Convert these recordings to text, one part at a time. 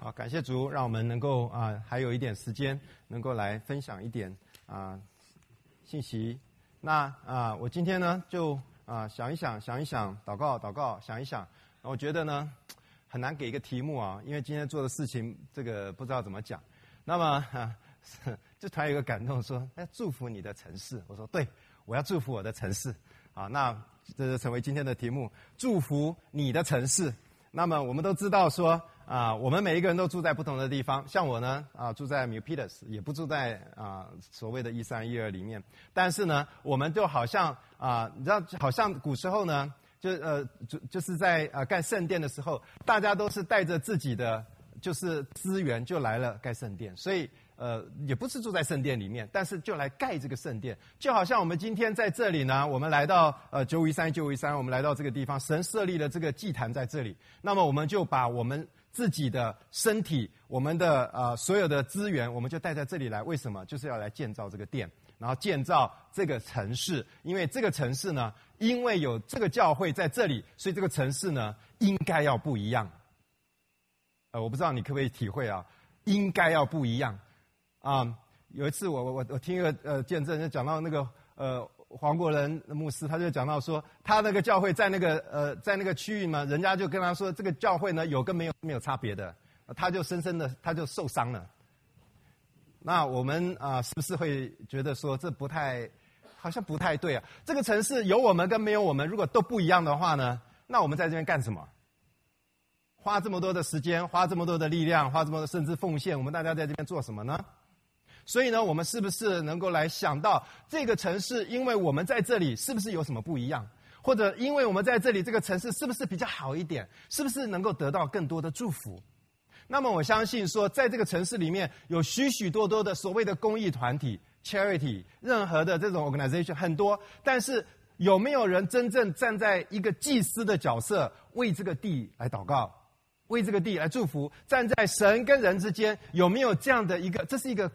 好，感谢主，让我们能够还有一点时间，能够来分享一点信息。那我今天呢就想一想，祷告，想一想。我觉得呢很难给一个题目因为今天做的事情这个不知道怎么讲。那么就突然有一个感动说，祝福你的城市。我说对，我要祝福我的城市。那这就成为今天的题目，祝福你的城市。那么我们都知道说我们每一个人都住在不同的地方，像我呢住在 Milpitas， 也不住在所谓的1312里面。但是呢，我们就好像你知道，好像古时候呢，就是在盖圣殿的时候，大家都是带着自己的就是资源就来了盖圣殿，所以也不是住在圣殿里面，但是就来盖这个圣殿。就好像我们今天在这里呢，我们来到953，我们来到这个地方，神设立了这个祭坛在这里，那么我们就把我们自己的身体，我们的所有的资源，我们就带在这里来。为什么？就是要来建造这个殿，然后建造这个城市。因为这个城市呢，因为有这个教会在这里，所以这个城市呢应该要不一样。我不知道你可不可以体会应该要不一样。有一次我听一个见证，就讲到那个黄国仁牧师，他就讲到说，他那个教会在那个区域嘛，人家就跟他说，这个教会呢有跟没有差别的，他就深深的他就受伤了。那我们是不是会觉得说这好像不太对这个城市有我们跟没有我们，如果都不一样的话呢，那我们在这边干什么？花这么多的时间，花这么多的力量，花这么多甚至奉献，我们大家在这边做什么呢？所以呢，我们是不是能够来想到这个城市，因为我们在这里是不是有什么不一样？或者因为我们在这里，这个城市是不是比较好一点？是不是能够得到更多的祝福？那么我相信说，在这个城市里面有许许多多的所谓的公益团体 charity， 任何的这种 organization 很多，但是有没有人真正站在一个祭司的角色，为这个地来祷告，为这个地来祝福？站在神跟人之间，有没有这样的一个？这是一个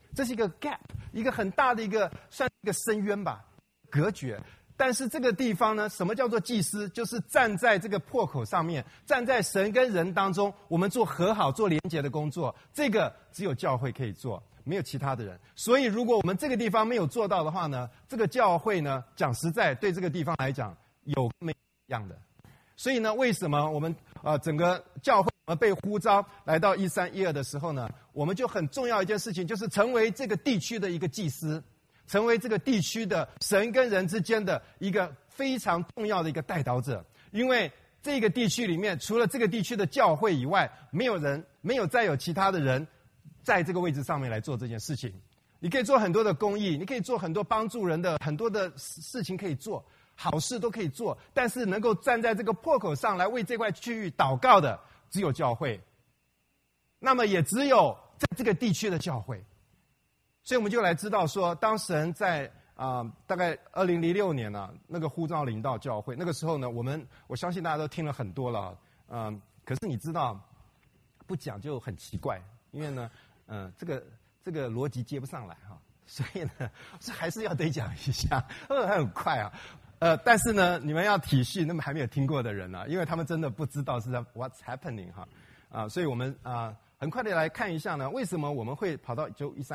gap， 一个很大的算一个深渊吧，隔绝。但是这个地方呢，什么叫做祭司？就是站在这个破口上面，站在神跟人当中，我们做和好、做连结的工作。这个只有教会可以做，没有其他的人。所以，如果我们这个地方没有做到的话呢，这个教会呢，讲实在，对这个地方来讲，有没一样的。所以呢，为什么我们整个教会被呼召来到1312的时候呢，我们就很重要一件事情，就是成为这个地区的一个祭司，成为这个地区的神跟人之间的一个非常重要的一个代祷者。因为这个地区里面，除了这个地区的教会以外，没有再有其他的人在这个位置上面来做这件事情。你可以做很多的公益，你可以做很多帮助人的很多的事情可以做，好事都可以做，但是能够站在这个破口上来为这块区域祷告的，只有教会。那么也只有在这个地区的教会。所以我们就来知道说，当神在大概2006年那个呼召领导教会，那个时候呢，我相信大家都听了很多了，可是你知道不讲就很奇怪，因为呢这个逻辑接不上来所以呢还是要得讲一下，很快但是呢，你们要体恤那么还没有听过的人因为他们真的不知道是 what's happening 所以我们很快的来看一下呢，为什么我们会跑到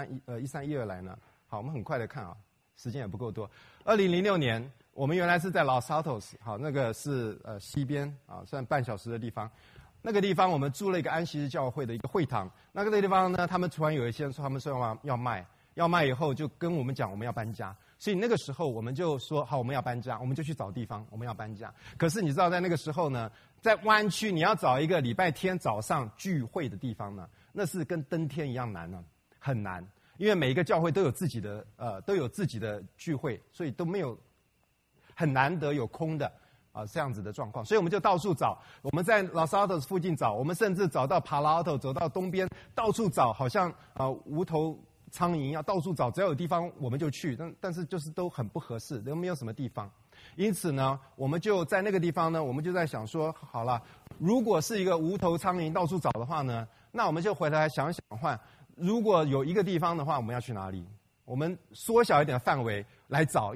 1312来呢？好，我们很快的看时间也不够多。2006年，我们原来是在 Los Altos， 那个是西边算半小时的地方。那个地方我们租了一个安息日教会的一个会堂。那个地方呢，他们突然有一些人说他们说要卖以后就跟我们讲我们要搬家。所以那个时候我们就说好，我们要搬家，我们就去找地方，我们要搬家。可是你知道在那个时候呢，在湾区你要找一个礼拜天早上聚会的地方呢，那是跟登天一样难很难。因为每一个教会都有自己的聚会，所以都没有很难得有空的这样子的状况。所以我们就到处找，我们在 Los Altos 附近找，我们甚至找到 Palo Alto， 走到东边到处找，好像无头苍蝇要到处找，只要有地方我们就去，但是就是都很不合适，都没有什么地方。因此呢，我们就在那个地方呢，我们就在想说，好了，如果是一个无头苍蝇到处找的话呢，那我们就回来想想换，如果有一个地方的话，我们要去哪里？我们缩小一点的范围来找，因为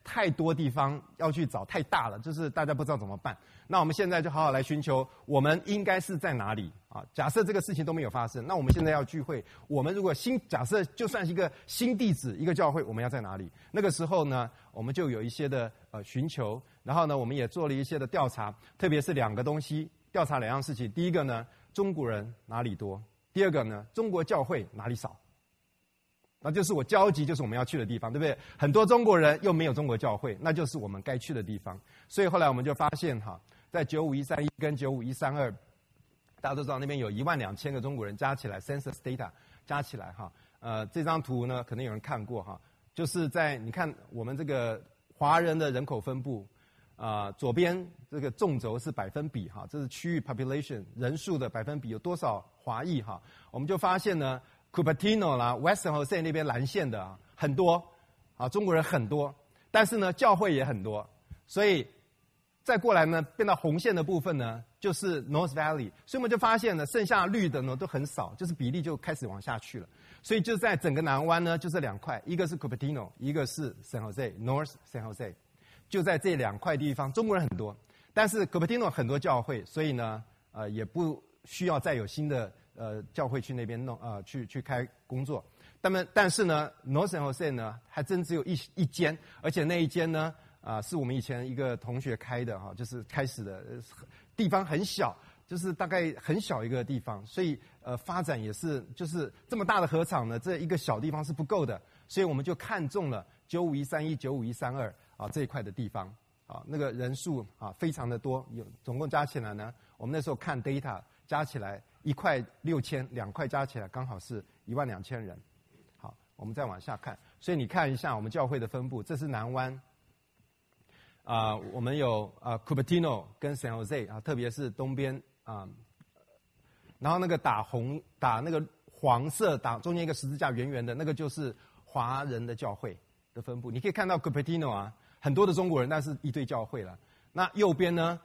太多地方要去找，太大了，就是大家不知道怎么办。那我们现在就好好来寻求，我们应该是在哪里啊？假设这个事情都没有发生，那我们现在要聚会，我们如果假设就算是一个新地址，一个教会，我们要在哪里？那个时候呢，我们就有一些的寻求，然后呢，我们也做了一些的调查，特别是2个东西，调查2样事情。第一个呢，中国人哪里多？第二个呢，中国教会哪里少？那就是我交集，就是我们要去的地方，对不对？很多中国人又没有中国教会，那就是我们该去的地方。所以后来我们就发现哈，在95131跟95132，大家都知道那边有12000个中国人加起来 ，census data 加起来哈。这张图呢，可能有人看过哈，就是在你看我们这个华人的人口分布，左边这个纵轴是百分比哈，这是区域 population 人数的百分比有多少华裔哈，我们就发现呢。Cupertino 啦 ，Western Jose 那边蓝线的很多，中国人很多，但是呢，教会也很多，所以再过来呢，变到红线的部分呢，就是 North Valley， 所以我们就发现呢，剩下绿的呢都很少，就是比例就开始往下去了。所以就在整个南湾呢，就这2块，一个是 Cupertino， 一个是 San Jose，North San Jose， 就在这2块地方，中国人很多，但是 Cupertino 很多教会，所以呢，也不需要再有新的。教会去那边弄去开工作，但是呢 ，North San Jose 呢还真只有一间，而且那一间呢是我们以前一个同学开的哈，就是开始的地方很小，就是大概很小一个地方，所以发展也是就是这么大的禾场呢，这一个小地方是不够的，所以我们就看中了95131、95132这一块的地方那个人数非常的多，总共加起来呢，我们那时候看 data 加起来。1块6000，2块加起来刚好是12000人。好，我们再往下看。所以你看一下我们教会的分布，这是南湾。我们有Cupertino 跟 San Jose 特别是东边然后那个打那个黄色打中间一个十字架圆圆的那个就是华人的教会的分布。你可以看到 Cupertino 很多的中国人，但是一堆教会了。那右边呢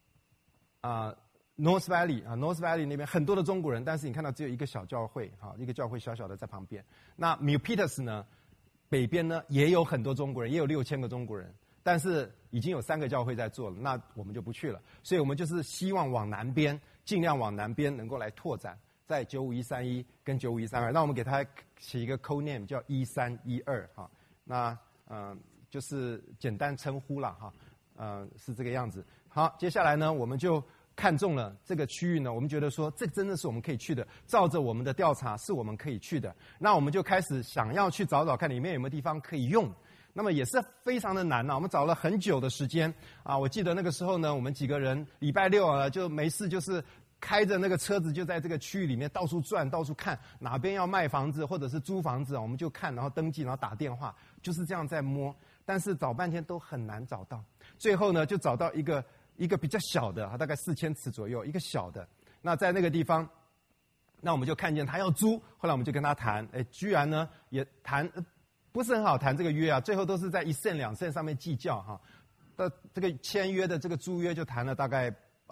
North Valley 那边很多的中国人，但是你看到只有一个小教会一个教会小小的在旁边。那 Milpitas 呢，北边呢也有很多中国人，也有6000个中国人，但是已经有3个教会在做了，那我们就不去了。所以我们就是希望往南边，尽量往南边能够来拓展，在95131跟95132。那我们给它起一个 code name 叫1312那就是简单称呼了是这个样子。好，接下来呢我们就。看中了这个区域呢，我们觉得说这真的是我们可以去的，照着我们的调查是我们可以去的，那我们就开始想要去找找看里面有没有地方可以用。那么也是非常的难我们找了很久的时间我记得那个时候呢，我们几个人礼拜6就没事就是开着那个车子就在这个区域里面到处转到处看哪边要卖房子或者是租房子我们就看，然后登记，然后打电话，就是这样在摸，但是找半天都很难找到。最后呢就找到一个比较小的大概4000尺左右，一个小的。那在那个地方，那我们就看见他要租，后来我们就跟他谈，居然呢也谈不是很好谈这个约最后都是在1 cent 2 cent 上面计较到这个签约的这个租约就谈了大概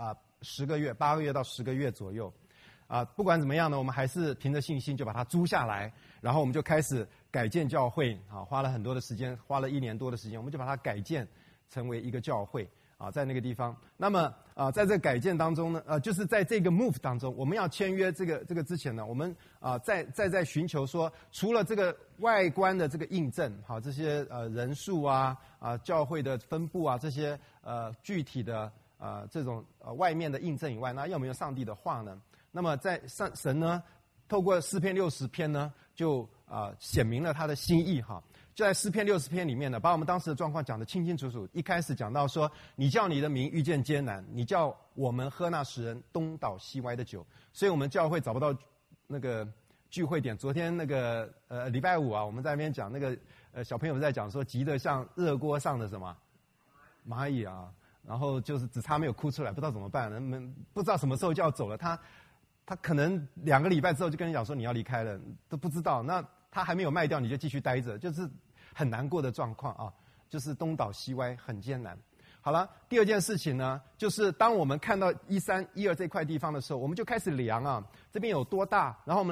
10个月，8个月到10个月左右不管怎么样呢，我们还是凭着信心就把它租下来，然后我们就开始改建教会花了很多的时间，花了1年多的时间，我们就把它改建成为一个教会。在那个地方，那么在这个改建当中呢，就是在这个 move 当中，我们要签约这个之前呢，我们在寻求说，除了这个外观的这个印证，这些人数教会的分布这些具体的这种外面的印证以外，那要没有上帝的话呢？那么在神呢，透过诗篇60篇呢，就显明了他的心意就在诗篇60篇里面呢，把我们当时的状况讲得清清楚楚。一开始讲到说，你叫你的民遇见艰难，你叫我们喝那使人东倒西歪的酒。所以我们教会找不到那个聚会点。昨天那个礼拜5我们在那边讲那个小朋友在讲说，急得像热锅上的什么蚂蚁然后就是只差没有哭出来，不知道怎么办，不知道什么时候就要走了。他可能2个礼拜之后就跟你讲说你要离开了，都不知道。那他还没有卖掉，你就继续待着，就是很难过的状况就是东倒西歪，很艰难。好了，第二件事情呢，就是当我们看到13、12这块地方的时候，我们就开始量这边有多大，然后我们来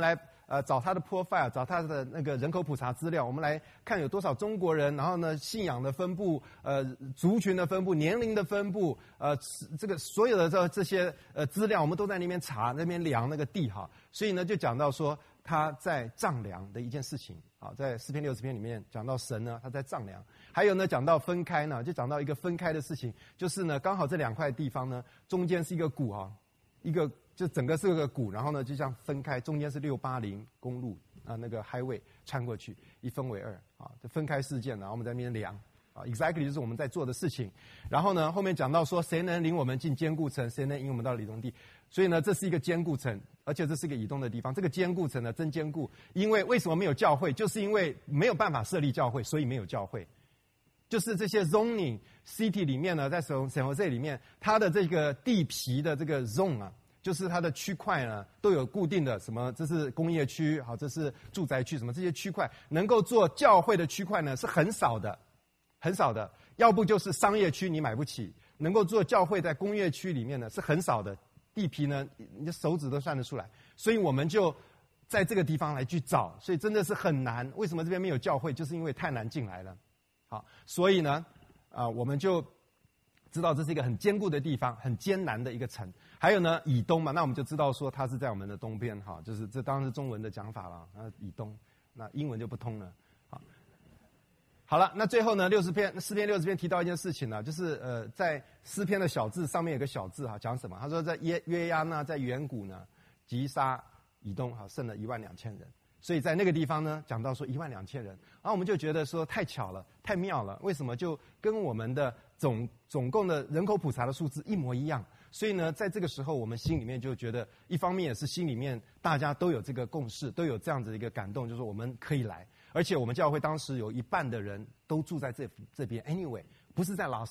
找他的 profile， 找他的那个人口普查资料，我们来看有多少中国人，然后呢信仰的分布，族群的分布，年龄的分布，这个所有的这些资料，我们都在那边查，那边量那个地哈。所以呢，就讲到说他在丈量的一件事情。好，在诗篇60篇里面讲到神呢，他在丈量。还有呢，讲到分开呢，就讲到一个分开的事情，就是呢，刚好这2块地方呢，中间是一个谷啊，一个就整个是个谷，然后呢，就这样分开，中间是680公路啊，那个 highway 穿过去，一分为2啊，就分开事件，然后我们在那边量啊 ，exactly 就是我们在做的事情。然后呢，后面讲到说，谁能领我们进坚固城，谁能引我们到以东地？所以呢，这是一个坚固城，而且这是一个以东的地方。这个坚固城呢，真坚固，因为为什么没有教会？就是因为没有办法设立教会，所以没有教会。就是这些 zoning city 里面呢，在San Jose里面，它的这个地皮的这个 zone 啊，就是它的区块呢，都有固定的什么，这是工业区，好，这是住宅区，什么这些区块能够做教会的区块呢，是很少的，很少的。要不就是商业区你买不起，能够做教会在工业区里面呢是很少的。地皮呢，你的手指都算得出来，所以我们就在这个地方来去找，所以真的是很难。为什么这边没有教会？就是因为太难进来了。好，所以呢，我们就知道这是一个很坚固的地方，很艰难的一个城。还有呢，以东嘛，那我们就知道说它是在我们的东边，哈，就是这当然是中文的讲法了。以东，那英文就不通了。好了，那最后呢，诗篇60篇提到一件事情呢，就是在诗篇的小字上面有个小字哈，讲什么？他说在约押呢，在远古呢，击杀以东，好，剩了12000人。所以在那个地方呢，讲到说12000人，然后我们就觉得说太巧了，太妙了，为什么就跟我们的总共的人口普查的数字一模一样？所以呢，在这个时候，我们心里面就觉得，一方面也是心里面大家都有这个共识，都有这样子的一个感动，就是说我们可以来。而且我们教会当时有一半的人都住在这边 ，anyway， 不是在Los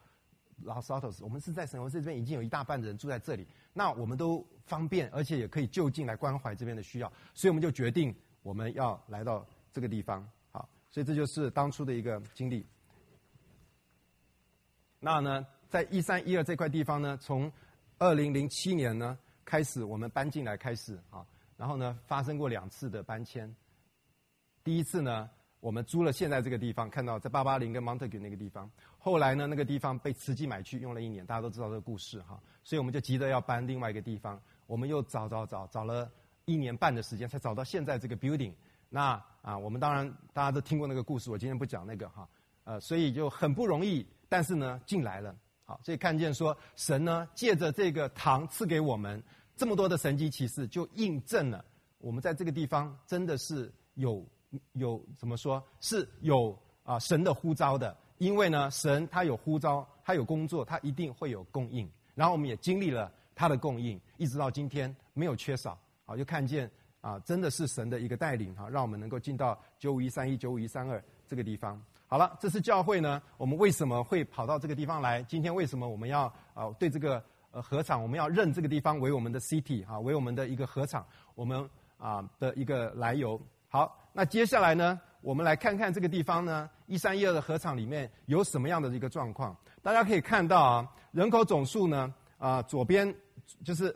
Altos，我们是在San Jose这边已经有一大半的人住在这里，那我们都方便，而且也可以就近来关怀这边的需要，所以我们就决定我们要来到这个地方。好，所以这就是当初的一个经历。那呢，在13、12这块地方呢，从2007年呢开始我们搬进来开始啊，然后呢发生过2次的搬迁。第一次呢，我们租了现在这个地方，看到在880跟 Montague 那个地方。后来呢，那个地方被慈济买去，用了1年，大家都知道这个故事哈。所以我们就急着要搬另外一个地方，我们又找了1年半的时间，才找到现在这个 building。那我们当然大家都听过那个故事，我今天不讲那个哈。所以就很不容易，但是呢进来了。好，所以看见说神呢借着这个堂赐给我们这么多的神迹奇事，就印证了我们在这个地方真的是有怎么说是有神的呼召的，因为呢神他有呼召，他有工作，他一定会有供应。然后我们也经历了他的供应，一直到今天没有缺少。好，就看见真的是神的一个带领哈，让我们能够进到95131、95132这个地方。好了，这是教会呢，我们为什么会跑到这个地方来？今天为什么我们要对这个禾场，我们要认这个地方为我们的 city 为我们的一个禾场，我们的一个来由。好，那接下来呢，我们来看看这个地方呢，1312的禾场里面有什么样的一个状况。大家可以看到人口总数呢，左边就是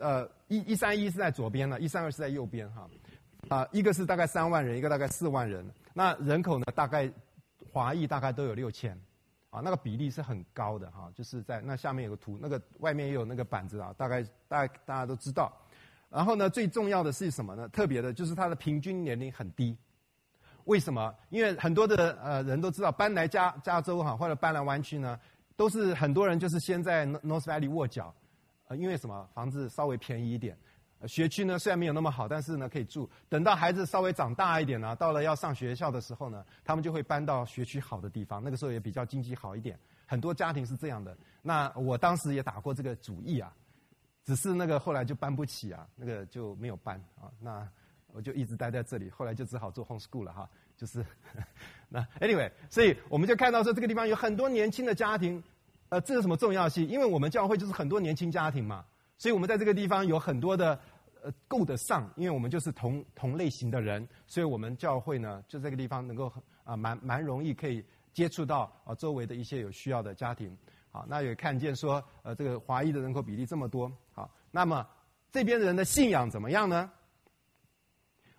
131是在左边了，132是在右边哈。一个是大概3万人，一个大概4万人。那人口呢，大概华裔大概都有6000，那个比例是很高的哈。就是在那下面有个图，那个外面也有那个板子大概大家都知道。然后呢，最重要的是什么呢？特别的就是它的平均年龄很低。为什么？因为很多的人都知道，搬来加州或者搬来湾区呢，都是很多人就是先在 North Valley 卧脚，因为什么？房子稍微便宜一点，学区呢虽然没有那么好，但是呢可以住。等到孩子稍微长大一点呢，到了要上学校的时候呢，他们就会搬到学区好的地方，那个时候也比较经济好一点。很多家庭是这样的。那我当时也打过这个主意只是那个后来就搬不起那个就没有搬那我就一直待在这里，后来就只好做 homeschool 了就是那 anyway， 所以我们就看到说这个地方有很多年轻的家庭，这有什么重要性？因为我们教会就是很多年轻家庭嘛，所以我们在这个地方有很多的够得上，因为我们就是同类型的人，所以我们教会呢就这个地方能够蛮容易可以接触到周围的一些有需要的家庭。好，那也看见说这个华裔的人口比例这么多。好，那么这边人的信仰怎么样呢？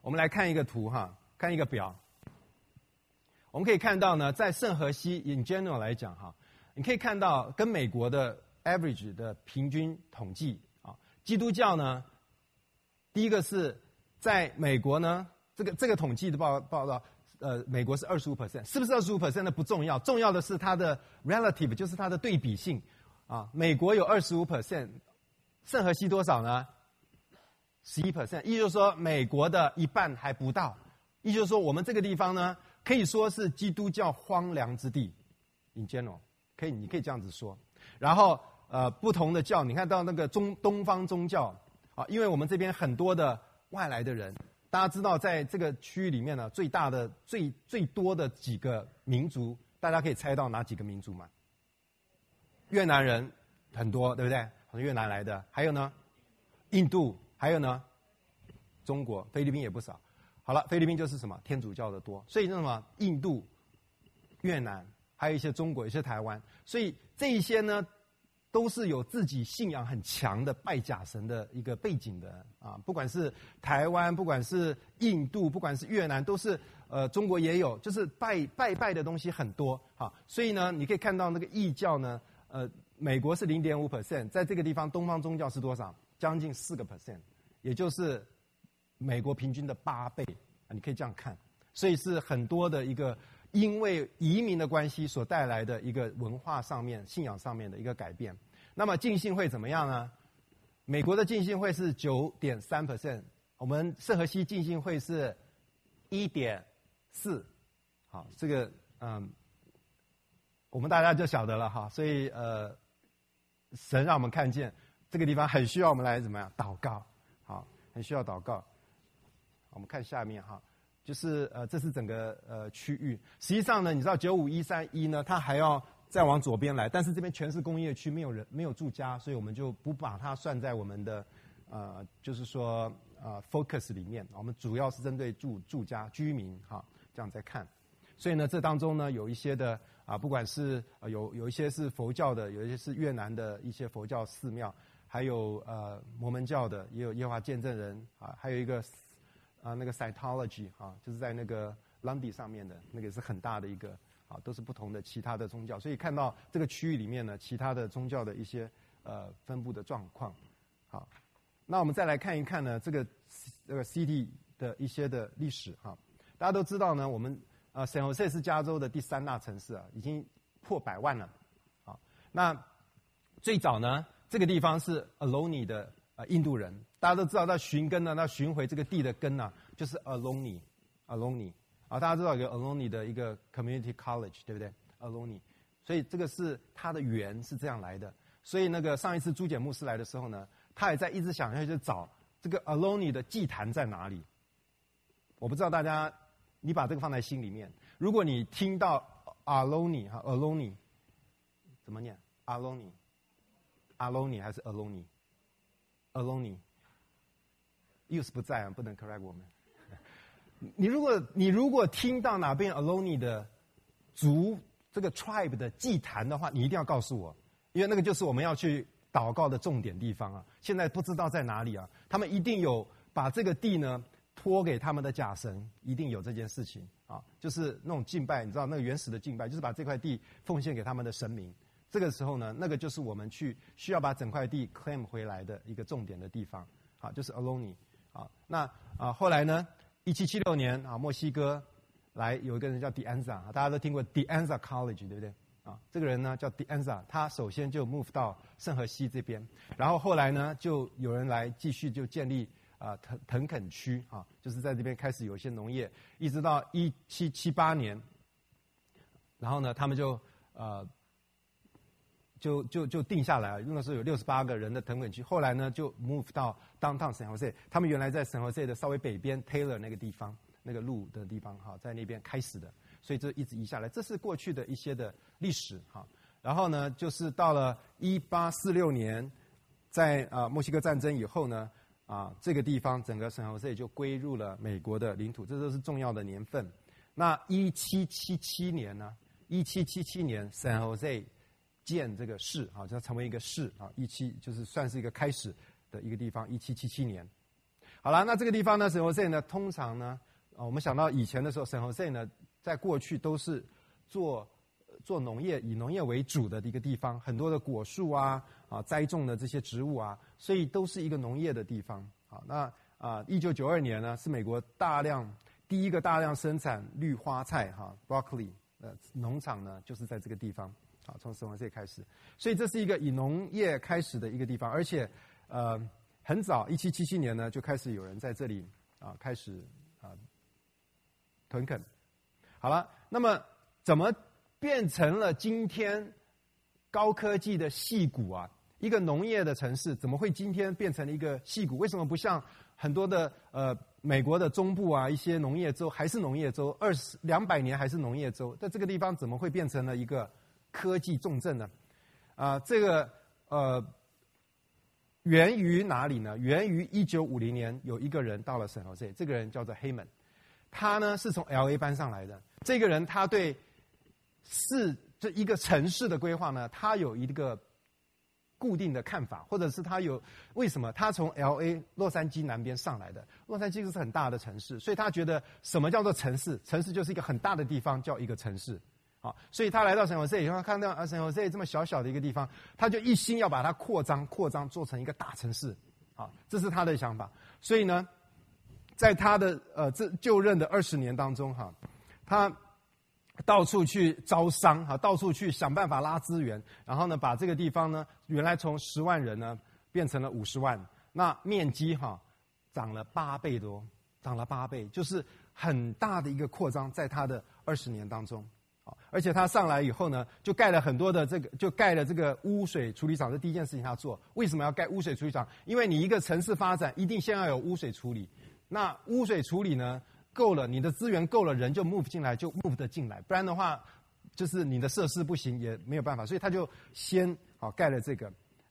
我们来看一个图哈，看一个表。我们可以看到呢，在圣荷西 in general 来讲哈，你可以看到跟美国的 average 的平均统计啊，基督教呢，第一个是在美国呢，这个统计的报道，美国是25%，是不是25%呢？不重要，重要的是它的 relative， 就是它的对比性啊。美国有25%，圣荷西多少呢？11%，也就是说美国的一半还不到，也就是说我们这个地方呢，可以说是基督教荒凉之地 ，in general， 你可以这样子说。然后不同的教，你看到那个东方宗教啊，因为我们这边很多的外来的人，大家知道在这个区域里面呢，最大的最多的几个民族，大家可以猜到哪几个民族吗？越南人很多，对不对？从越南来的，还有呢，印度，还有呢，中国、菲律宾也不少。好了，菲律宾就是什么天主教的多，所以那什么印度、越南，还有一些中国，有些台湾，所以这一些呢，都是有自己信仰很强的拜假神的一个背景的啊。不管是台湾，不管是印度，不管是越南，都是中国也有，就是拜的东西很多啊。所以呢，你可以看到那个异教呢，美国是0.5%，在这个地方东方宗教是多少？将近4%，也就是美国平均的8倍啊，你可以这样看，所以是很多的一个因为移民的关系所带来的一个文化上面、信仰上面的一个改变。那么浸信会怎么样呢？美国的浸信会是9.3%，我们圣荷西浸信会是1.4%。好，这个我们大家就晓得了哈。所以神让我们看见这个地方很需要我们来怎么样祷告，好，很需要祷告。我们看下面哈，就是这是整个区域。实际上呢，你知道95131呢，它还要再往左边来，但是这边全是工业区，没有住家，所以我们就不把它算在我们的就是说focus 里面。我们主要是针对住家居民哈，这样在看。所以呢，这当中呢有一些的不管是有一些是佛教的，有一些是越南的一些佛教寺庙，还有摩门教的，也有耶和华见证人啊，还有一个那个 Scientology 啊，就是在那个 Lundy 上面的那个是很大的一个啊，都是不同的其他的宗教。所以看到这个区域里面呢，其他的宗教的一些分布的状况。好，那我们再来看一看呢，这个CD 的一些的历史哈。大家都知道呢，我们San Jose 是加州的第3大城市啊，已经破100万了。好，那最早呢，这个地方是 Ohlone 的印度人，大家都知道，那寻根呢，那寻回这个地的根呢，就是 Ohlone 啊，大家知道有个 Ohlone 的一个 Community College， 对不对 ？Ohlone， 所以这个是它的源是这样来的。所以那个上一次朱简牧师来的时候呢，他也在一直想要去找这个 Ohlone 的祭坛在哪里。我不知道大家，你把这个放在心里面。如果你听到 Ohlone 哈 ，Ohlone 怎么念 ？Ohlone 还是 Ohlone？Ohlone， Yus 不在啊，不能 correct 我们。你如果听到哪边 Ohlone 的族这个 tribe 的祭坛的话，你一定要告诉我，因为那个就是我们要去祷告的重点地方啊。现在不知道在哪里啊，他们一定有把这个地呢托给他们的假神，一定有这件事情啊，就是那种敬拜，你知道那个原始的敬拜，就是把这块地奉献给他们的神明。这个时候呢，那个就是我们需要把整块地 claim 回来的一个重点的地方，啊，就是 Ohlone 啊。那后来呢，1776年啊，墨西哥来有一个人叫 De Anza， 大家都听过 De Anza College， 对不对？啊，这个人呢叫 De Anza， 他首先就 move 到圣荷西这边，然后后来呢，就有人来继续就建立腾垦区啊，就是在这边开始有一些农业，一直到1778年，然后呢，他们就定下来了，那时候有68个人的腾垦区，后来呢就 move 到 downtown San Jose， 他们原来在 San Jose 的稍微北边 Taylor 那个地方，那个路的地方哈，在那边开始的，所以这一直移下来，这是过去的一些的历史哈。然后呢，就是到了1846年，在墨西哥战争以后呢，这个地方整个 San Jose 就归入了美国的领土，这都是重要的年份。那1777年呢，1777年 San Jose 建这个市就成为一个市啊，就是算是一个开始的一个地方。1777年， 好了，那这个地方呢，San Jose呢，通常呢，我们想到以前的时候，San Jose呢，在过去都是做农业，以农业为主的一个地方，很多的果树啊，栽种的这些植物啊，所以都是一个农业的地方。好，那1992年呢，是美国第一个大量生产绿花菜broccoli 农场呢，就是在这个地方。好，从San Jose开始，所以这是一个以农业开始的一个地方，而且很早，1777年呢就开始有人在这里开始屯垦。好了，那么怎么变成了今天高科技的矽谷啊？一个农业的城市怎么会今天变成了一个矽谷？为什么不像很多的美国的中部啊，一些农业州还是农业州，200年还是农业州，在这个地方怎么会变成了一个科技重镇呢？这个源于哪里呢？源于1950年有一个人到了San Jose，这个人叫做Heyman，他呢是从 LA 搬上来的。这个人他对这一个城市的规划呢，他有一个固定的看法，或者是为什么他从 LA 洛杉矶南边上来的？洛杉矶就是很大的城市，所以他觉得什么叫做城市？城市就是一个很大的地方，叫一个城市。好，所以他来到San Jose以后，他看到San Jose这么小小的一个地方，他就一心要把它扩张做成一个大城市。好，这是他的想法。所以呢，在他的就任的20年当中，他到处去招商，到处去想办法拉资源，然后呢，把这个地方呢，原来从10万人呢变成了50万，那面积涨了8倍多，涨了8倍，就是很大的一个扩张，在他的20年当中。而且他上来以后呢，就盖了很多的就盖了这个污水处理厂，这第一件事情他做。为什么要盖污水处理厂？因为你一个城市发展，一定先要有污水处理。那污水处理呢，够了，你的资源够了，人就 move 进来，就 move 得进来。不然的话，就是你的设施不行，也没有办法。所以他就先盖了这个。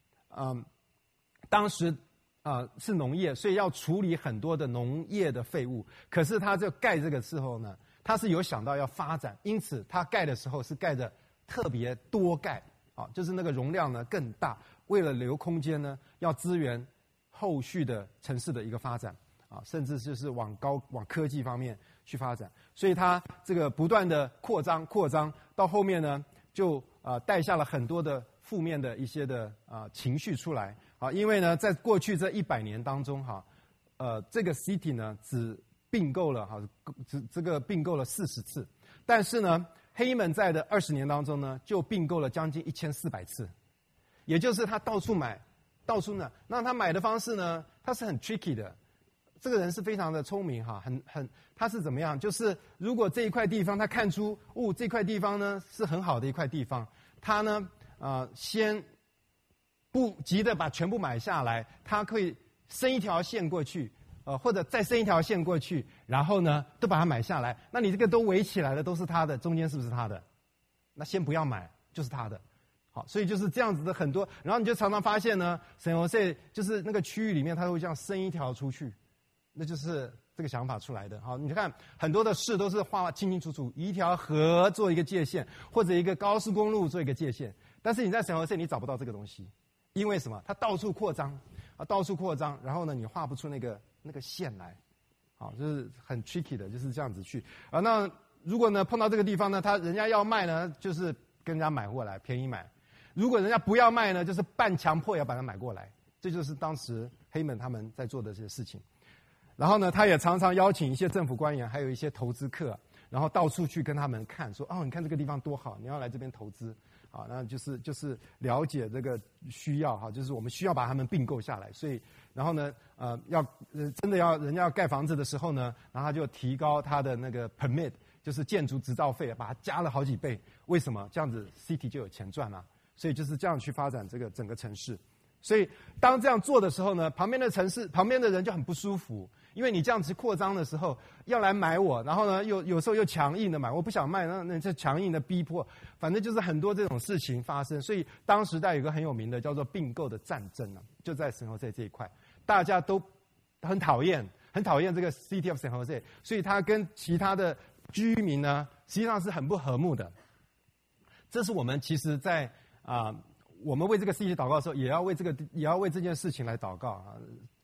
当时是农业，所以要处理很多的农业的废物。可是他就盖这个时候呢，他是有想到要发展，因此他盖的时候是盖的特别多盖，就是那个容量呢更大，为了留空间呢，要支援后续的城市的一个发展，甚至就是往科技方面去发展。所以他这个不断的扩张，到后面呢，就带下了很多的负面的一些的情绪出来。因为呢，在过去这100年当中，这个 city 呢只并购了并购了40次，但是呢，黑门在的20年当中呢，就并购了将近1400次，也就是他到处买，到处呢，那他买的方式呢，他是很 tricky 的，这个人是非常的聪明他是怎么样？就是如果这一块地方他看出这块地方呢是很好的一块地方，他呢先不急的把全部买下来，他可以伸一条线过去。或者再伸一条线过去，然后呢，都把它买下来。那你这个都围起来了，都是他的，中间是不是他的？那先不要买，就是他的。好，所以就是这样子的很多。然后你就常常发现呢，San Jose就是那个区域里面，它会这样伸一条出去，那就是这个想法出来的。好，你看很多的事都是画清清楚楚，一条河做一个界限，或者一个高速公路做一个界限。但是你在San Jose你找不到这个东西，因为什么？它到处扩张，然后呢，你画不出那个线来，就是很 tricky 的，就是这样子去。那如果呢碰到这个地方呢，人家要卖呢，就是跟人家买过来，便宜买；如果人家不要卖呢，就是半强迫要把它买过来。这就是当时黑门他们在做的这些事情。然后呢，他也常常邀请一些政府官员，还有一些投资客，然后到处去跟他们看，说你看这个地方多好，你要来这边投资。那就是了解这个需要就是我们需要把他们并购下来，所以然后呢真的人家要盖房子的时候呢，然后他就提高他的那个 permit， 就是建筑执照费，把它加了好几倍。为什么？这样子 city 就有钱赚了。所以就是这样去发展这个整个城市。所以当这样做的时候呢，旁边的人就很不舒服。因为你这样子扩张的时候，要来买我，然后呢，有时候又强硬的买，我不想卖，那就强硬的逼迫，反正就是很多这种事情发生。所以当时代有个很有名的叫做并购的战争就在San Jose这一块，大家都很讨厌这个 City of San Jose， 所以他跟其他的居民呢，实际上是很不和睦的。这是我们其实在我们为这个 city 祷告的时候，也要为这件事情来祷告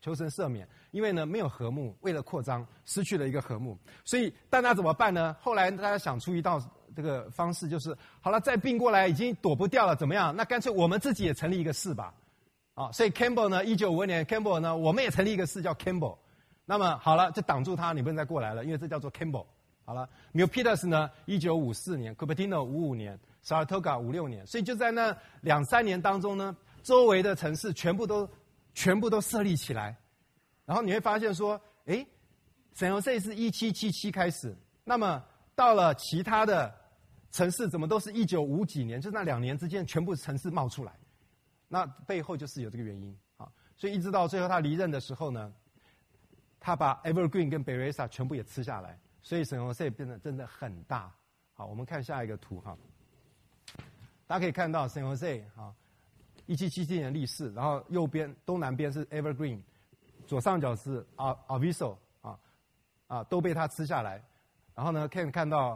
求神赦免，因为呢没有和睦，为了扩张失去了一个和睦，所以大家怎么办呢？后来大家想出一道这个方式，就是好了，再并过来已经躲不掉了，怎么样？那干脆我们自己也成立一个市吧，所以 Campbell 呢，1955年 Campbell 呢，我们也成立一个市叫 Campbell， 那么好了，就挡住他，你不能再过来了，因为这叫做 Campbell。好了 ，Milpitas 呢，1954年 ，Cupertino 55年 ，Saratoga 56年，所以就在那2-3年当中呢，周围的城市全部都设立起来，然后你会发现说，San Jose 是1777开始，那么到了其他的城市怎么都是1950几年，就是那2年之间全部城市冒出来，那背后就是有这个原因啊，所以一直到最后他离任的时候呢，他把 Evergreen 跟 Berryessa 全部也吃下来。所以 San Jose 变得真的很大。好，我们看下一个图哈。大家可以看到 San Jose 1777年立市，然后右边东南边是 Evergreen， 左上角是 Arviso 都被他吃下来。然后呢，可以看到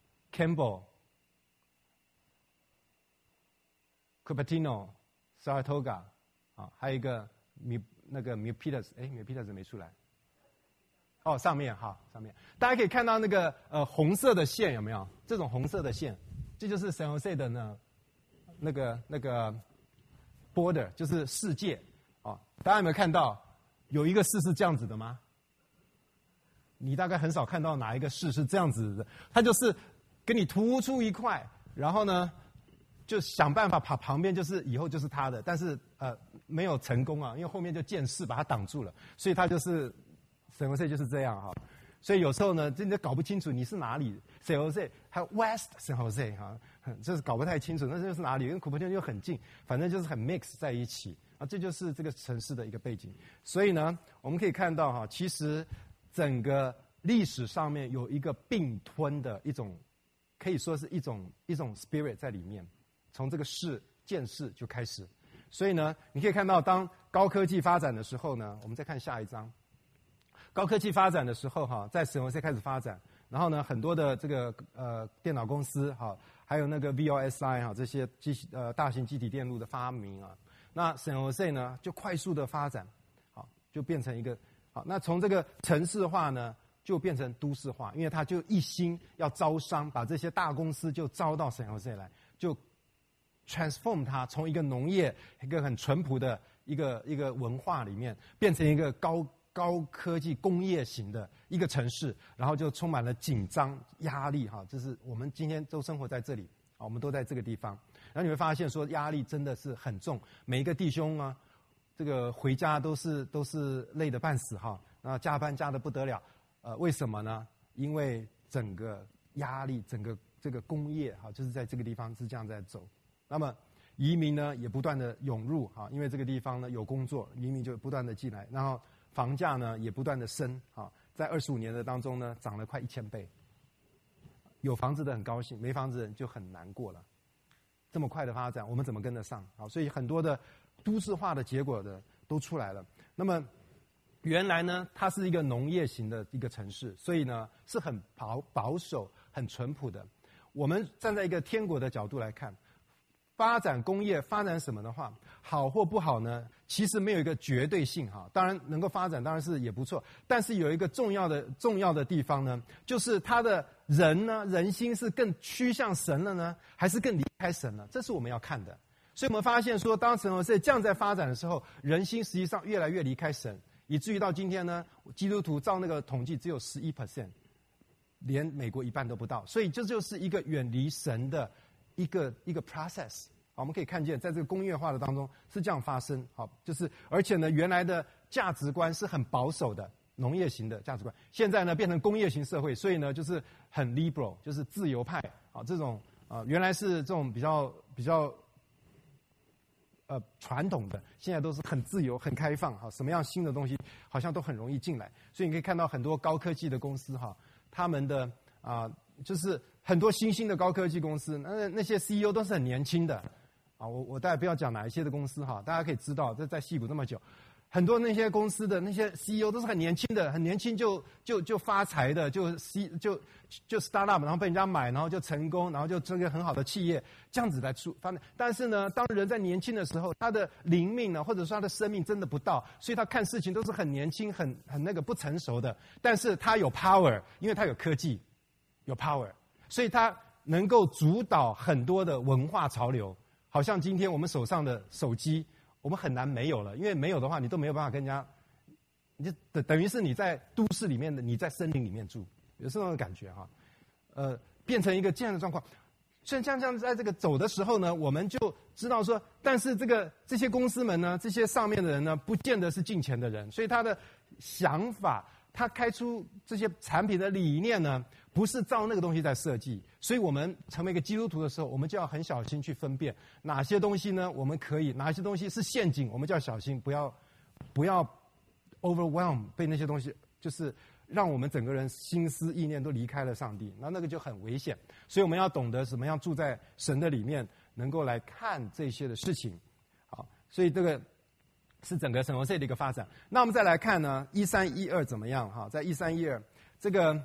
Campbell、Cupertino、Saratoga 还有一个Milpitas，Milpitas 没出来。上面，大家可以看到那个红色的线有没有？这种红色的线，这就是 San Jose 的呢，那个 border， 就是世界大家有没有看到有一个市是这样子的吗？你大概很少看到哪一个市是这样子的，它就是给你突出一块，然后呢就想办法把旁边就是以后就是它的，但是没有成功因为后面就建市把它挡住了，所以它就是。San Jose 就是这样所以有时候呢，真的搞不清楚你是哪里 San Jose， 还有 West San Jose 就是搞不太清楚，那就是哪里？跟Cupertino又很近，反正就是很 mix 在一起这就是这个城市的一个背景。所以呢，我们可以看到其实整个历史上面有一个并吞的一种，可以说是一种 spirit 在里面，从这个建市就开始。所以呢，你可以看到当高科技发展的时候呢，我们再看下一章。高科技发展的时候在San Jose开始发展，然后呢，很多的这个电脑公司还有那个 VLSI 这些大型基体电路的发明那San Jose呢就快速的发展，就变成一个那从这个城市化呢就变成都市化，因为它就一心要招商，把这些大公司就招到San Jose来，就 transform 它从一个农业一个很淳朴的一个文化里面，变成一个高科技工业型的一个城市，然后就充满了紧张压力就是我们今天都生活在这里我们都在这个地方，然后你会发现说压力真的是很重，每一个弟兄这个回家都是累得半死那加班加得不得了，为什么呢？因为整个压力，整个这个工业就是在这个地方是这样在走，那么移民呢也不断的涌入因为这个地方呢有工作，移民就不断的进来，然后房价呢也不断的升在25年的当中呢涨了快1000倍。有房子的很高兴，没房子的人就很难过了。这么快的发展，我们怎么跟得上？所以很多的都市化的结果的都出来了。那么原来呢，它是一个农业型的一个城市，所以呢是很保守、很淳朴的。我们站在一个天国的角度来看，发展工业发展什么的话，好或不好呢？其实没有一个绝对性当然能够发展当然是也不错，但是有一个重要的地方呢，就是他的人心是更趋向神了呢，还是更离开神了？这是我们要看的。所以我们发现说，当San Jose这样在发展的时候，人心实际上越来越离开神，以至于到今天呢，基督徒照那个统计只有11%，连美国一半都不到。所以这就是一个远离神的一个 process。我们可以看见，在这个工业化的当中是这样发生。就是而且呢，原来的价值观是很保守的农业型的价值观，现在呢变成工业型社会，所以呢就是很 liberal， 就是自由派这种原来是这种比较传统的，现在都是很自由、很开放什么样新的东西好像都很容易进来。所以你可以看到很多高科技的公司他们的就是很多新兴的高科技公司，那些 CEO 都是很年轻的。我大概不要讲哪一些的公司大家可以知道，在矽谷这么久， 很多那些公司的那些 CEO 都是很年轻的，很年轻就发财的，就 start up， 然后被人家买，然后就成功，然后就这个很好的企业，这样子来发展。但是呢，当人在年轻的时候，他的灵命呢，或者说他的生命真的不到，所以他看事情都是很年轻、很那个不成熟的。但是他有 power， 因为他有科技，有 power， 所以他能够主导很多的文化潮流。好像今天我们手上的手机，我们很难没有了，因为没有的话，你都没有办法跟人家，你就等于是你在都市里面的，你在森林里面住，有这种感觉哈。变成一个这样的状况。所以像这样在这个走的时候呢，我们就知道说，但是这些公司们呢，这些上面的人呢，不见得是进钱的人，所以他的想法，他开出这些产品的理念呢，不是照那个东西在设计。所以我们成为一个基督徒的时候，我们就要很小心去分辨哪些东西呢，我们可以，哪些东西是陷阱，我们就要小心，不要 overwhelm 被那些东西，就是让我们整个人心思意念都离开了上帝，那个就很危险。所以我们要懂得怎么样住在神的里面，能够来看这些的事情。好，所以这个是整个神活社的一个发展。那我们再来看呢，1312怎么样？哈，在1312这个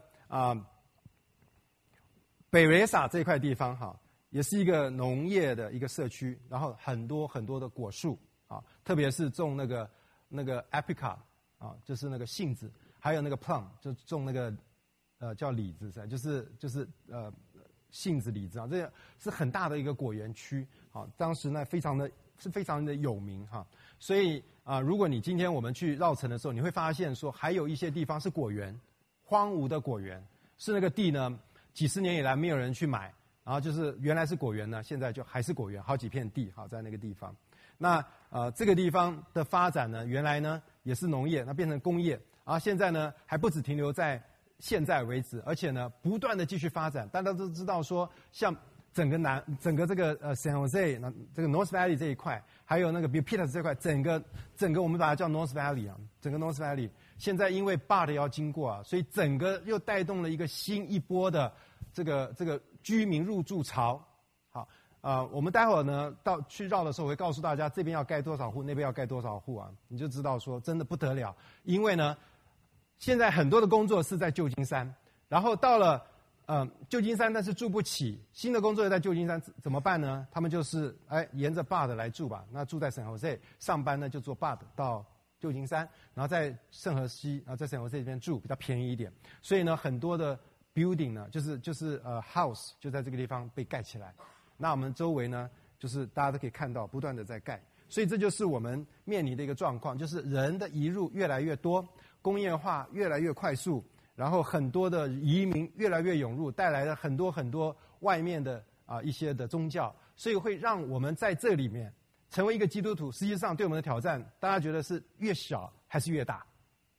北雷萨这块地方哈，也是一个农业的一个社区，然后很多很多的果树啊，特别是种那个 apricot 啊，就是那个杏子，还有那个 plum 就种那个叫李子，就是杏子李子啊，这个是很大的一个果园区啊。当时呢非常的有名哈，所以如果你今天我们去绕城的时候，你会发现说还有一些地方是果园，荒芜的果园，是那个地呢几十年以来没有人去买，然后就是原来是果园呢，现在就还是果园，好几片地好在那个地方。那这个地方的发展呢，原来呢也是农业，那变成工业，然后现在呢还不止停留在现在为止，而且呢不断的继续发展。大家都知道说，像整个这个San Jose 这个 North Valley 这一块，还有那个 Peters 这块，整个我们把它叫 North Valley 啊，整个 North Valley 现在因为 BART 要经过啊，所以整个又带动了一个新一波的这个居民入住潮。好，我们待会儿呢去绕的时候，我会告诉大家这边要盖多少户，那边要盖多少户啊，你就知道说真的不得了。因为呢，现在很多的工作是在旧金山，然后到了旧金山，但是住不起，新的工作又在旧金山，怎么办呢？他们就是沿着 BART 来住吧。那住在San Jose，上班呢就坐 BART 到旧金山，然后在圣荷西，然后在San Jose这边住比较便宜一点。所以呢，很多的 building 呢，就是house 就在这个地方被盖起来。那我们周围呢，就是大家都可以看到，不断的在盖。所以这就是我们面临的一个状况，就是人的移入越来越多，工业化越来越快速。然后很多的移民越来越涌入，带来了很多很多外面的一些的宗教，所以会让我们在这里面成为一个基督徒。实际上对我们的挑战，大家觉得是越小还是越大？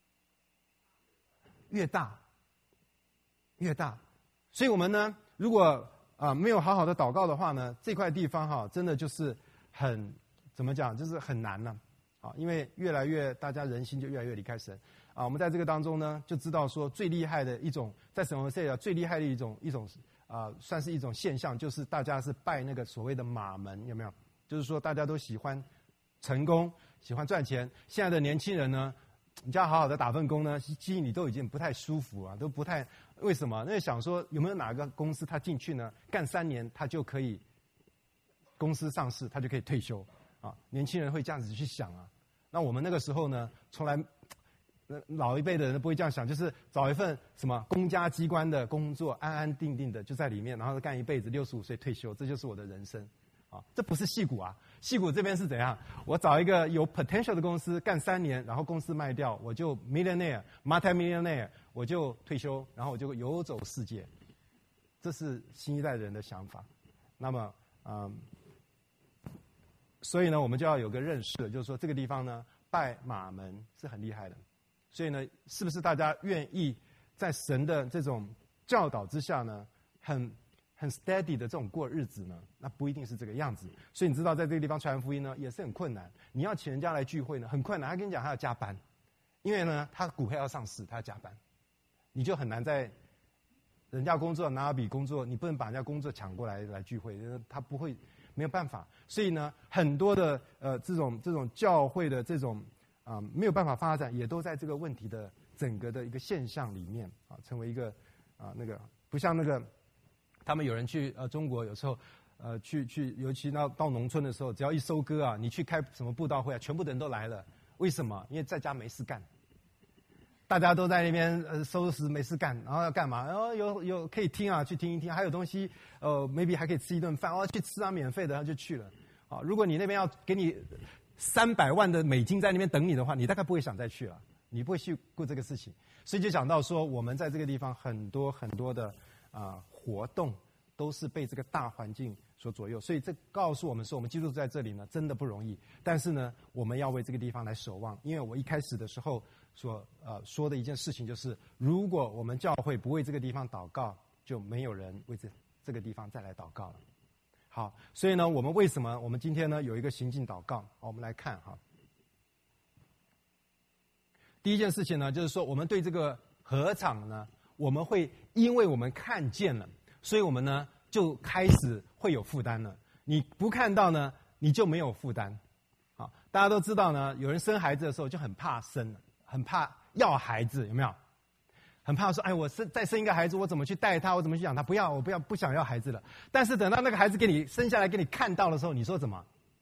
越大，越大。所以我们呢，如果没有好好的祷告的话呢，这块地方真的就是怎么讲，就是很难呢。因为越来越大家人心就越来越离开神。我们在这个当中呢，就知道说最厉害的一种，在神学界最厉害的一种算是一种现象，就是大家是拜那个所谓的马门，有没有？就是说大家都喜欢成功，喜欢赚钱。现在的年轻人呢，你叫好好的打份工呢，心里都已经不太舒服啊，都不太。为什么？因为想说有没有哪个公司他进去呢，干3年他就可以公司上市，他就可以退休啊？年轻人会这样子去想啊。那我们那个时候呢，从来。老一辈的人不会这样想，就是找一份什么公家机关的工作，安安定定的就在里面，然后干一辈子，65岁退休，这就是我的人生，这不是矽谷啊，矽谷这边是怎样？我找一个有 potential 的公司干3年，然后公司卖掉，我就 multi-millionaire， 我就退休，然后我就游走世界，这是新一代人的想法。那么，所以呢，我们就要有个认识，就是说这个地方呢，拜马门是很厉害的。所以呢，是不是大家愿意在神的这种教导之下呢，很 steady 的这种过日子呢？那不一定是这个样子。所以你知道，在这个地方传福音呢，也是很困难。你要请人家来聚会呢，很困难。他跟你讲，他要加班，因为呢，他股票要上市，他要加班，你就很难在人家工作拿笔工作，你不能把人家工作抢过来聚会，他不会，没有办法。所以呢，很多的这种教会的这种没有办法发展，也都在这个问题的整个的一个现象里面成为一个那个不像那个他们有人去中国有时候去尤其到农村的时候，只要一收割你去开什么布道会全部的人都来了，为什么？因为在家没事干。大家都在那边收拾没事干，然后要干嘛？然后有可以听去听一听，还有东西maybe 还可以吃一顿饭，去吃免费的，他就去了。如果你那边要给你300万的美金在那边等你的话，你大概不会想再去了，你不会去顾这个事情。所以就讲到说，我们在这个地方很多很多的活动都是被这个大环境所左右，所以这告诉我们说，我们基督徒在这里呢真的不容易。但是呢，我们要为这个地方来守望，因为我一开始的时候所说的一件事情就是，如果我们教会不为这个地方祷告，就没有人为这个地方再来祷告了。好，所以呢，我们为什么我们今天呢有一个行进祷告？我们来看第一件事情呢，就是说我们对这个禾场呢，我们会因为我们看见了，所以我们呢就开始会有负担了。你不看到呢，你就没有负担。大家都知道呢，有人生孩子的时候就很怕生，很怕要孩子，有没有？很怕说，我再生一个孩子，我怎么去带他？我怎么去养他？不想要孩子了。但是等到那个孩子给你生下来，给你看到的时候，你说怎么？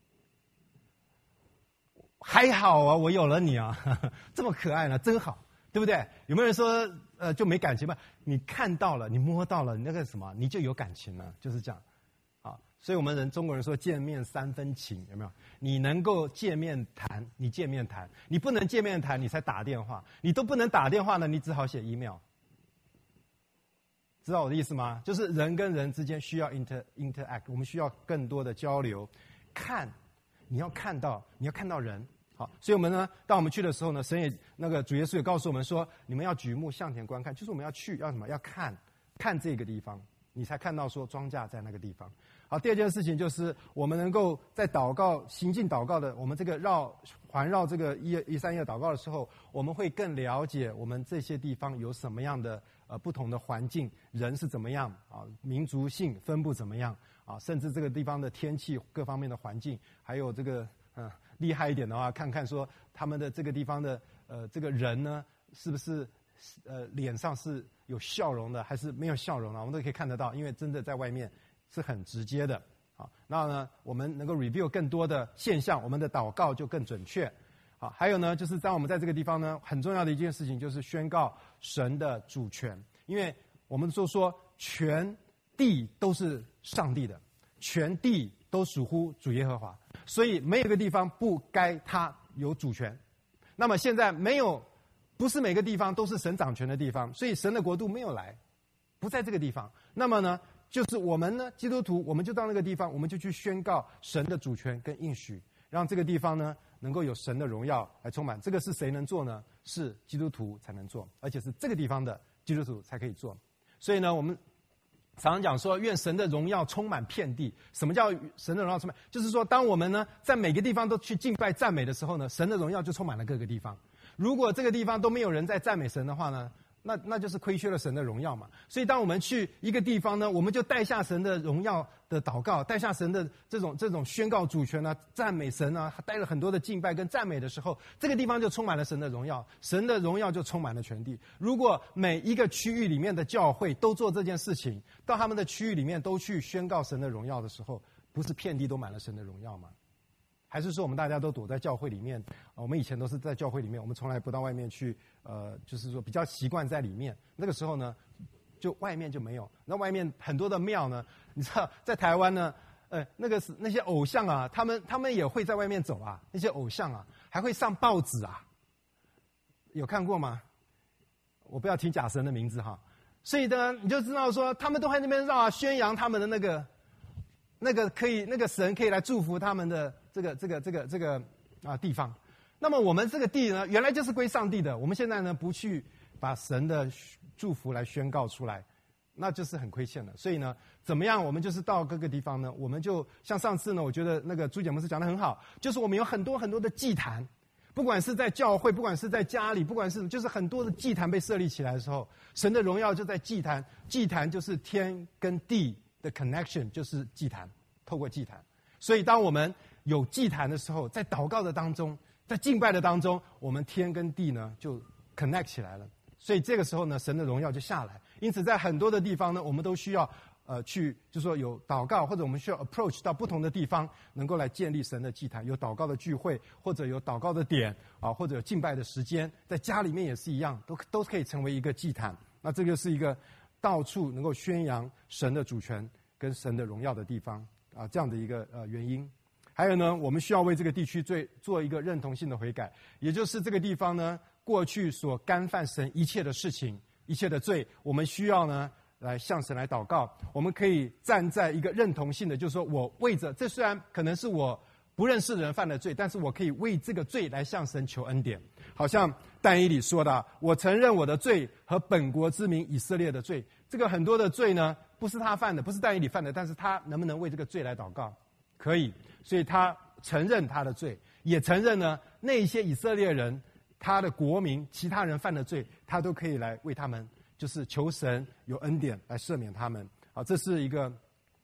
还好我有了你这么可爱呢，真好，对不对？有没有人说就没感情吧？你看到了，你摸到了，你那个什么，你就有感情了，就是这样。所以我们中国人说见面3分情，有没有？你能够见面谈，你见面谈；你不能见面谈，你才打电话。你都不能打电话呢，你只好写 email。知道我的意思吗？就是人跟人之间需要 interact， 我们需要更多的交流。你要看到人。好，所以我们呢，当我们去的时候呢，神也主耶稣也告诉我们说，你们要举目向前观看，就是我们要去要什么？要看这个地方，你才看到说庄稼在那个地方。好，第二件事情就是我们能够在行进祷告的，我们这个环绕这个131祷告的时候，我们会更了解我们这些地方有什么样的不同的环境，人是怎么样民族性分布怎么样甚至这个地方的天气各方面的环境，还有这个厉害一点的话，看看说他们的这个地方的这个人呢，是不是脸上是有笑容的，还是没有笑容的，我们都可以看得到，因为真的在外面是很直接的。那呢，我们能够 review 更多的现象，我们的祷告就更准确。还有呢，就是当我们在这个地方呢，很重要的一件事情就是宣告神的主权，因为我们说全地都是上帝的，全地都属乎主耶和华，所以没有一个地方不该他有主权。那么现在不是每个地方都是神掌权的地方，所以神的国度没有来，不在这个地方。那么呢，就是我们呢，基督徒，我们就到那个地方，我们就去宣告神的主权跟应许，让这个地方呢能够有神的荣耀来充满。这个是谁能做呢？是基督徒才能做，而且是这个地方的基督徒才可以做。所以呢，我们常常讲说，愿神的荣耀充满遍地。什么叫神的荣耀充满？就是说，当我们呢在每个地方都去敬拜赞美的时候呢，神的荣耀就充满了各个地方。如果这个地方都没有人在赞美神的话呢，那就是亏缺了神的荣耀嘛。所以当我们去一个地方呢，我们就带下神的荣耀的祷告，带下神的这种宣告主权啊，赞美神啊，带了很多的敬拜跟赞美的时候，这个地方就充满了神的荣耀，神的荣耀就充满了全地。如果每一个区域里面的教会都做这件事情，到他们的区域里面都去宣告神的荣耀的时候，不是遍地都满了神的荣耀吗？还是说我们大家都躲在教会里面？我们以前都是在教会里面，我们从来不到外面去，就是说比较习惯在里面。那个时候呢，就外面就没有。那外面很多的庙呢，你知道，在台湾呢，那些偶像啊，他们也会在外面走啊，那些偶像啊，还会上报纸啊，有看过吗？我不要提假神的名字哈。所以呢，你就知道说，他们都在那边绕宣扬他们的那个神可以来祝福他们的这个地方。那么我们这个地呢，原来就是归上帝的，我们现在呢不去把神的祝福来宣告出来，那就是很亏欠的。所以呢，怎么样？我们就是到各个地方呢，我们就像上次呢，我觉得那个朱姐牧师讲得很好，就是我们有很多很多的祭坛，不管是在教会，不管是在家里，不管是就是很多的祭坛被设立起来的时候，神的荣耀就在祭坛，祭坛就是天跟地的 connection， 就是祭坛，透过祭坛。所以当我们有祭坛的时候，在祷告的当中， 在敬拜的当中，我们天跟地呢就 connect 起来了。所以这个时候呢，神的荣耀就下来。因此，在很多的地方呢，我们都需要去，就是说有祷告，或者我们需要 approach 到不同的地方，能够来建立神的祭坛，有祷告的聚会，或者有祷告的点啊，或者有敬拜的时间，在家里面也是一样，都可以成为一个祭坛。那这个是一个到处能够宣扬神的主权跟神的荣耀的地方啊，这样的一个原因。还有呢，我们需要为这个地区做一个认同性的悔改，也就是这个地方呢，过去所干犯神一切的事情、一切的罪，我们需要呢来向神来祷告。我们可以站在一个认同性的，就是说我为着这虽然可能是我不认识的人犯的罪，但是我可以为这个罪来向神求恩典。好像但以理说的，我承认我的罪和本国之民以色列的罪。这个很多的罪呢，不是他犯的，不是但以理犯的，但是他能不能为这个罪来祷告？可以，所以他承认他的罪，也承认呢那些以色列人他的国民其他人犯的罪，他都可以来为他们，就是求神有恩典来赦免他们。啊，这是一个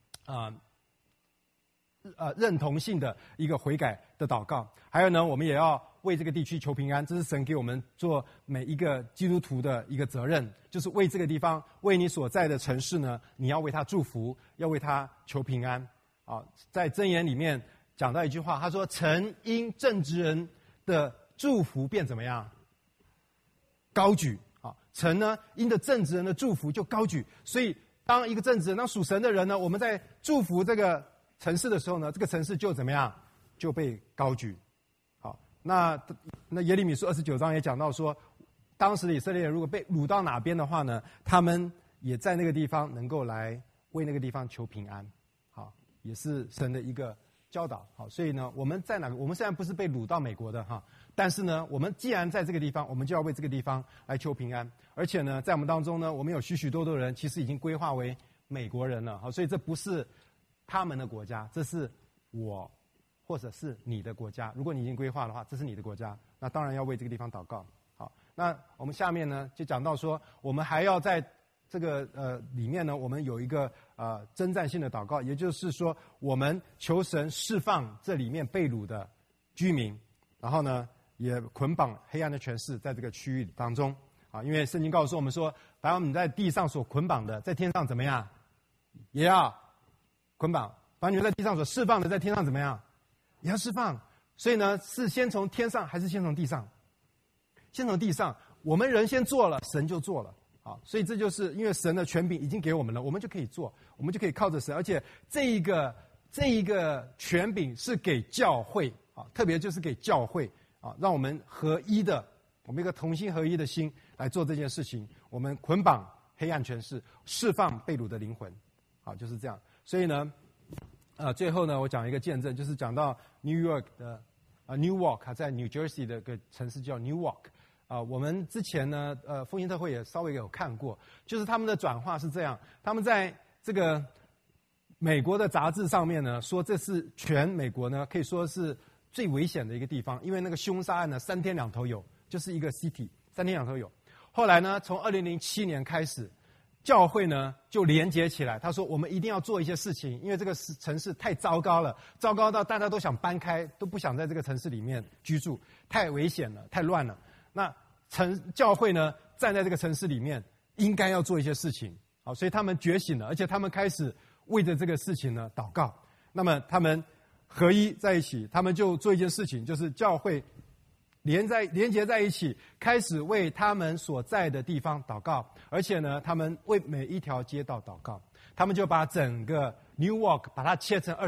认同性的一个悔改的祷告。还有呢，我们也要为这个地区求平安，这是神给我们做每一个基督徒的一个责任，就是为这个地方，为你所在的城市呢，你要为他祝福，要为他求平安。啊，在箴言里面讲到一句话，他说：“臣因正直人的祝福便怎么样？高举。”啊，臣呢因着正直人的祝福就高举。所以，当一个正直人、当属神的人呢，我们在祝福这个城市的时候呢，这个城市就怎么样？就被高举。好，那耶利米书29章也讲到说，当时的以色列人如果被掳到哪边的话呢，他们也在那个地方能够来为那个地方求平安。也是神的一个教导。好，所以呢，我们在哪个？我们虽然不是被掳到美国的哈，但是呢，我们既然在这个地方，我们就要为这个地方来求平安。而且呢，在我们当中呢，我们有许许多多人其实已经规划为美国人了。好，所以这不是他们的国家，这是我或者是你的国家。如果你已经规划的话，这是你的国家，那当然要为这个地方祷告。好，那我们下面呢就讲到说，我们还要在这个里面呢，我们有一个征战性的祷告，也就是说，我们求神释放这里面被掳的居民，然后呢，也捆绑黑暗的权势在这个区域当中啊。因为圣经告诉我们说，凡我们在地上所捆绑的，在天上怎么样，也要捆绑；凡你们在地上所释放的，在天上怎么样，也要释放。所以呢，是先从天上还是先从地上？先从地上，我们人先做了，神就做了。啊，所以这就是因为神的权柄已经给我们了，我们就可以做，我们就可以靠着神，而且这一个权柄是给教会啊，特别就是给教会啊，让我们合一的，我们一个同心合一的心来做这件事情，我们捆绑黑暗权势，释放被掳的灵魂，好，就是这样。所以呢，最后呢，我讲一个见证，就是讲到 New York 的Newark， 在 New Jersey 的一个城市叫 Newark。我们之前呢，复兴特会也稍微有看过，就是他们的转化是这样，他们在这个美国的杂志上面呢，说这是全美国呢可以说是最危险的一个地方，因为那个凶杀案呢3天2头有，就是一个 city 3天2头有。后来呢，从2007年开始，教会呢就连结起来，他说我们一定要做一些事情，因为这个城市太糟糕了，糟糕到大家都想搬开，都不想在这个城市里面居住，太危险了，太乱了。那教会呢，站在这个城市里面，应该要做一些事情，好，所以他们觉醒了，而且他们开始为着这个事情呢祷告。那么他们合一在一起，他们就做一件事情，就是教会连结在一起，开始为他们所在的地方祷告，而且呢，他们为每一条街道祷告。他们就把整个 Newark 把它切成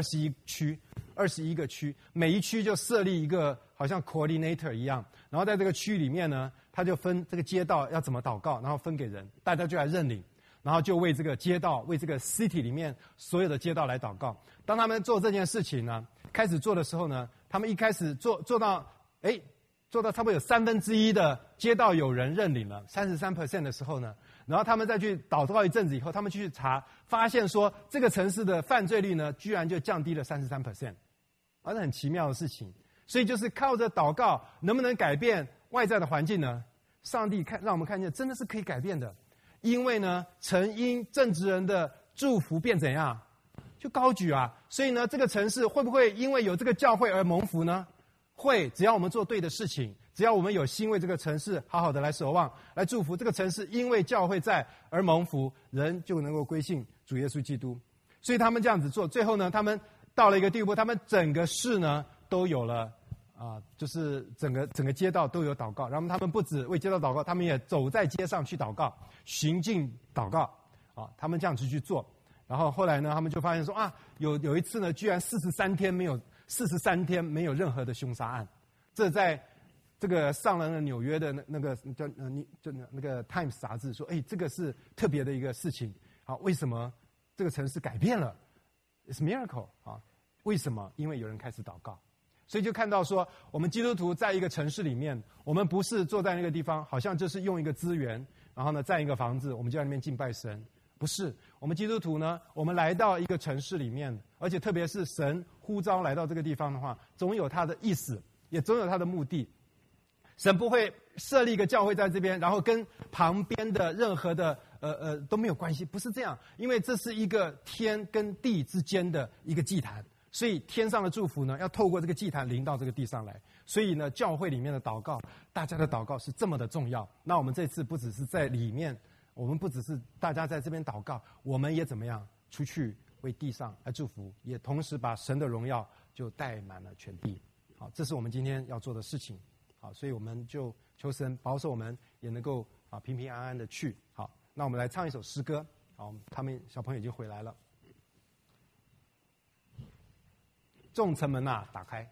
21个区，每一区就设立一个好像 coordinator 一样，然后在这个区里面呢，他就分这个街道要怎么祷告，然后分给人，大家就来认领，然后就为这个街道，为这个 city 里面所有的街道来祷告。当他们做这件事情呢，开始做的时候呢，他们一开始做到差不多有1/3的街道有人认领了，33% 的时候呢，然后他们再去祷告一阵子以后，他们去查，发现说这个城市的犯罪率呢，居然就降低了33%，这很奇妙的事情。所以就是靠着祷告，能不能改变外在的环境呢？上帝让我们看见，真的是可以改变的。因为呢，曾因正直人的祝福便怎样，就高举啊。所以呢，这个城市会不会因为有这个教会而蒙福呢？ 会，只要我们做对的事情，只要我们有心为这个城市好好的来守望，来祝福这个城市，因为教会在而蒙福，人就能够归信主耶稣基督。所以他们这样子做，最后呢，他们到了一个地步，他们整个市呢都有了就是整个街道都有祷告。然后他们不止为街道祷告，他们也走在街上去祷告，行进祷告他们这样子去做。然后后来呢，他们就发现说有一次呢，居然43天没有任何的凶杀案。这在这个上了纽约的那个那个 Times 杂志说，这个是特别的一个事情。为什么这个城市改变了 ？It's miracle 为什么？因为有人开始祷告。所以就看到说，我们基督徒在一个城市里面，我们不是坐在那个地方，好像就是用一个资源，然后呢占一个房子，我们就在那边敬拜神。不是，我们基督徒呢，我们来到一个城市里面，而且特别是神呼召来到这个地方的话，总有他的意思，也总有他的目的。神不会设立一个教会在这边，然后跟旁边的任何的都没有关系，不是这样，因为这是一个天跟地之间的一个祭坛，所以天上的祝福呢，要透过这个祭坛临到这个地上来。所以呢，教会里面的祷告，大家的祷告是这么的重要。那我们这次不只是在里面，我们不只是大家在这边祷告，我们也怎么样出去为地上来祝福，也同时把神的荣耀就带满了全地。好，这是我们今天要做的事情。好，所以我们就求神保守我们，也能够平平安安的去。好，那我们来唱一首诗歌。好，他们小朋友已经回来了。众城门打开。